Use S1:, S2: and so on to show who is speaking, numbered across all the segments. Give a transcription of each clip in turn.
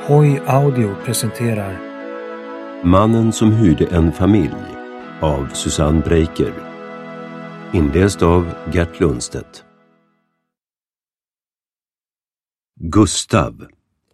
S1: Hoi Audio presenterar
S2: Mannen som hyrde en familj av Susanne Breker. Inläst av Gert Lundstedt. Gustav.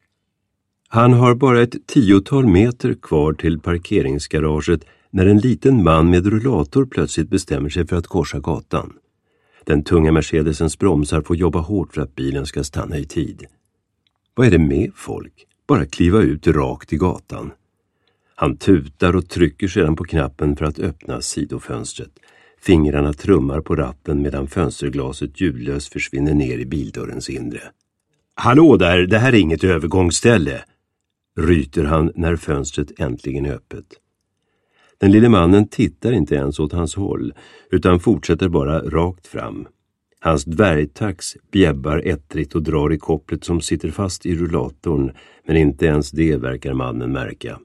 S2: Han har bara ett 10-tal meter kvar till parkeringsgaraget när en liten man med rullator plötsligt bestämmer sig för att korsa gatan. Den tunga Mercedesens bromsar får jobba hårt för att bilen ska stanna i tid. Vad är det med folk? Bara kliva ut rakt i gatan. Han tutar och trycker sedan på knappen för att öppna sidofönstret. Fingrarna trummar på ratten medan fönsterglaset ljudlöst försvinner ner i bildörrens inre. Hallå där, det här är inget övergångsställe, ryter han när fönstret äntligen är öppet. Den lille mannen tittar inte ens åt hans håll utan fortsätter bara rakt fram. Hans dvärgtax bjäbbar ettrigt och drar i kopplet som sitter fast i rullatorn, men inte ens det verkar mannen märka.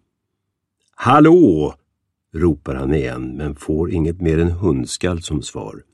S2: Hallå! Ropar han igen, men får inget mer än hundskall som svar.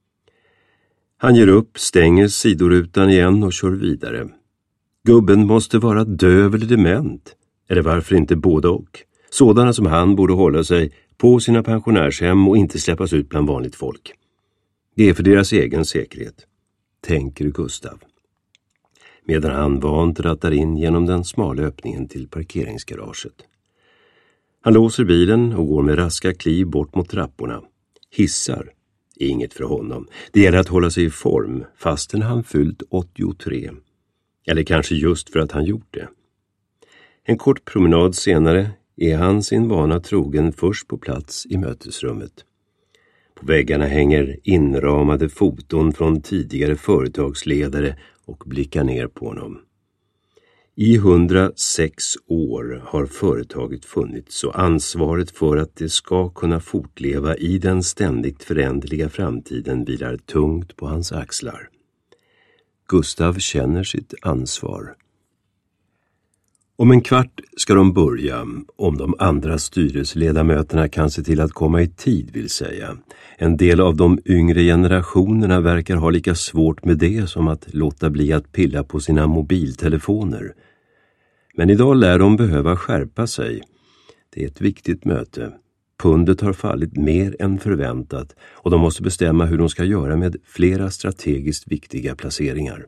S2: Han ger upp, stänger sidorutan igen och kör vidare. Gubben måste vara döv eller dement, eller varför inte både och. Sådana som han borde hålla sig på sina pensionärshem och inte släppas ut bland vanligt folk. Det är för deras egen säkerhet, tänker Gustav. Medan han vant rattar in genom den smala öppningen till parkeringsgaraget. Han låser bilen och går med raska kliv bort mot trapporna. Hissar är inget för honom. Det gäller att hålla sig i form fastän han fyllt 83. Eller kanske just för att han gjort det. En kort promenad senare är han sin vana trogen först på plats i mötesrummet. På väggarna hänger inramade foton från tidigare företagsledare och blickar ner på honom. I 106 år har företaget funnits och ansvaret för att det ska kunna fortleva i den ständigt föränderliga framtiden vilar tungt på hans axlar. Gustav känner sitt ansvar. Om en kvart ska de börja, om de andra styrelseledamöterna kan se till att komma i tid vill säga. En del av de yngre generationerna verkar ha lika svårt med det som att låta bli att pilla på sina mobiltelefoner. Men idag lär de behöva skärpa sig. Det är ett viktigt möte. Pundet har fallit mer än förväntat och de måste bestämma hur de ska göra med flera strategiskt viktiga placeringar.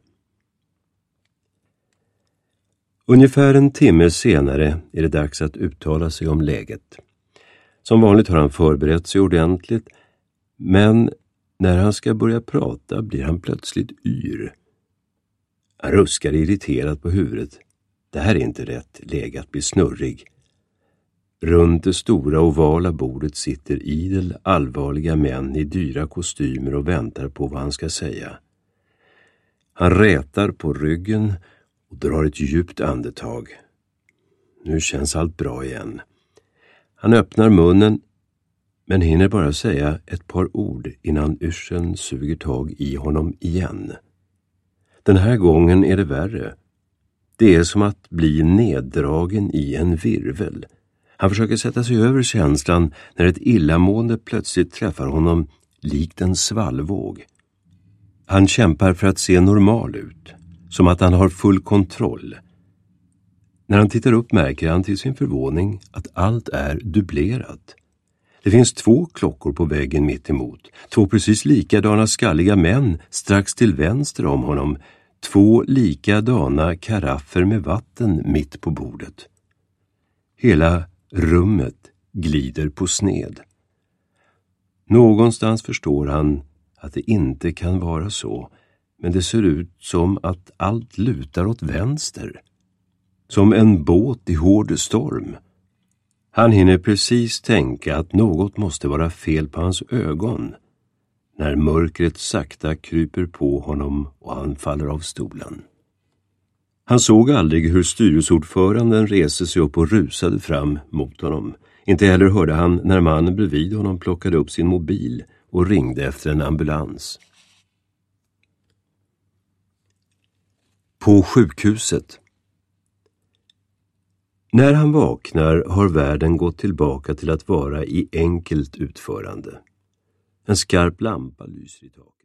S2: Ungefär en timme senare är det dags att uttala sig om läget. Som vanligt har han förberett sig ordentligt, men när han ska börja prata blir han plötsligt yr. Han ruskar irriterat på huvudet. Det här är inte rätt läge att bli snurrig. Runt det stora ovala bordet sitter idel allvarliga män i dyra kostymer och väntar på vad han ska säga. Han rätar på ryggen och drar ett djupt andetag. Nu känns allt bra igen. Han öppnar munnen men hinner bara säga ett par ord innan yrseln suger tag i honom igen. Den här gången är det värre. Det är som att bli neddragen i en virvel. Han försöker sätta sig över känslan när ett illamående plötsligt träffar honom likt en svallvåg. Han kämpar för att se normal ut, som att han har full kontroll. När han tittar upp märker han till sin förvåning att allt är dubblerat. Det finns 2 klockor på väggen mitt emot, 2 precis likadana skalliga män strax till vänster om honom, 2 likadana karaffer med vatten mitt på bordet. Hela rummet glider på sned. Någonstans förstår han att det inte kan vara så, men det ser ut som att allt lutar åt vänster. Som en båt i hård storm. Han hinner precis tänka att något måste vara fel på hans ögon när mörkret sakta kryper på honom och han faller av stolen. Han såg aldrig hur styrelseordföranden reste sig upp och rusade fram mot honom. Inte heller hörde han när mannen bredvid honom plockade upp sin mobil och ringde efter en ambulans. På sjukhuset. När han vaknar har världen gått tillbaka till att vara i enkelt utförande. En skarp lampa lyser i taket.